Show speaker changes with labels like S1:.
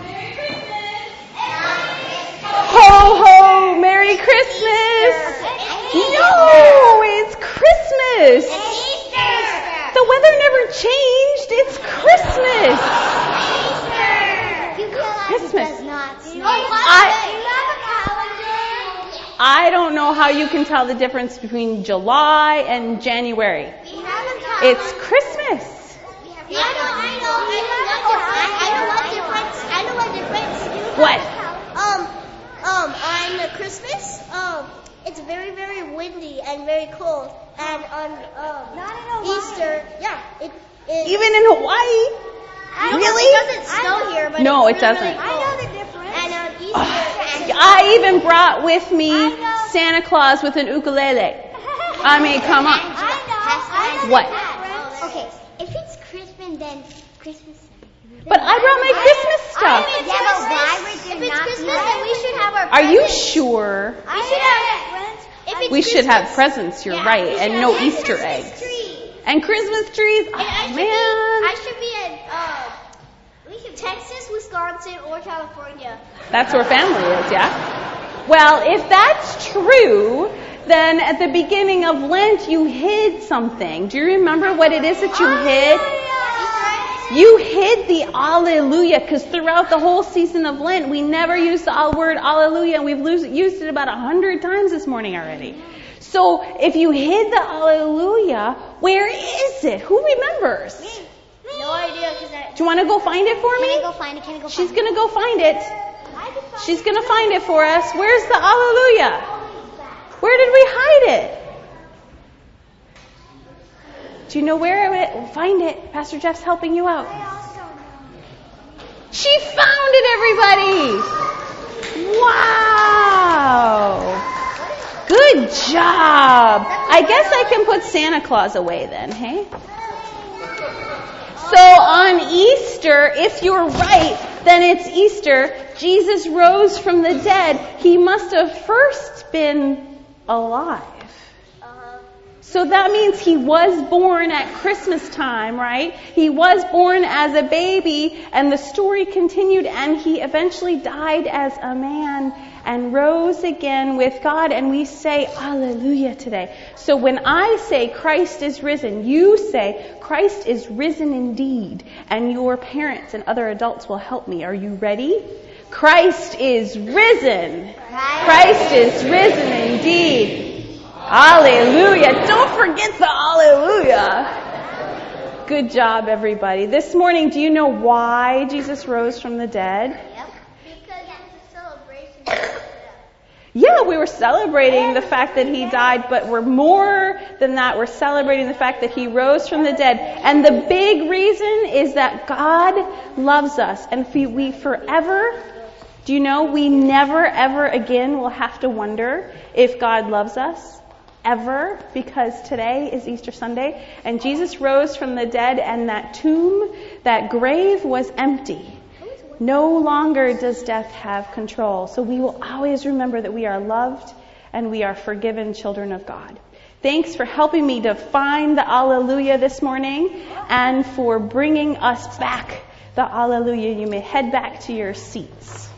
S1: Ho, ho, Merry Christmas. No, it's Christmas. The weather never changed. It's Christmas. Christmas. I don't know how you can tell the difference between July and January. It's Christmas.
S2: I know what difference.
S1: What?
S2: On Christmas, it's very, very windy and very cold. And on Easter,
S1: even in Hawaii? Really?
S2: It doesn't snow here, but
S1: no,
S2: it's
S1: it doesn't.
S2: Really I know the difference. And on Easter,
S1: I even brought with me Santa Claus with an ukulele. I mean, come on.
S2: I know.
S1: What?
S2: Okay, if it's Christmas, then Christmas.
S1: But I brought my Christmas stuff.
S2: If it's Christmas, then we should have our.
S1: Are you sure? We should have presents. You're right, and no Easter eggs. And Christmas trees. Oh, man.
S2: I should be in Texas, Wisconsin, or California.
S1: That's where family is, yeah? Well, if that's true, then at the beginning of Lent, you hid something. Do you remember what it is that you hid? You hid the Alleluia, because throughout the whole season of Lent, we never used the word Alleluia, and we've used it about 100 times this morning already. So if you hid the Alleluia, where is it? Who remembers?
S2: Me. No idea.
S1: Do you want to go find it for me?
S2: Can I go find it?
S1: She's going to go find it. She's going to find it for us. Where's the Alleluia? Where did we hide it? Do you know where it? We'll find it. Pastor Jeff's helping you out. She found it, everybody! Wow! Good job! I guess I can put Santa Claus away then, hey? So on Easter, if you're right, then it's Easter. Jesus rose from the dead. He must have first been alive. So that means he was born at Christmas time, right? He was born as a baby, and the story continued, and he eventually died as a man and rose again with God, and we say Alleluia today. So when I say Christ is risen, you say Christ is risen indeed, and your parents and other adults will help me. Are you ready? Christ is risen. Christ is risen indeed. Hallelujah. Don't forget the hallelujah. Good job, everybody. This morning, do you know why Jesus rose from the dead?
S2: Yep. Because it's a celebration.
S1: Yeah, we were celebrating the fact that he died, but we're more than that. We're celebrating the fact that he rose from the dead. And the big reason is that God loves us. And we forever, do you know, we never, ever again will have to wonder if God loves us. Ever, because today is Easter Sunday, and Jesus rose from the dead, and that tomb, that grave was empty. No longer does death have control. So we will always remember that we are loved and we are forgiven children of God. Thanks for helping me to find the Alleluia this morning and for bringing us back the Alleluia. You may head back to your seats.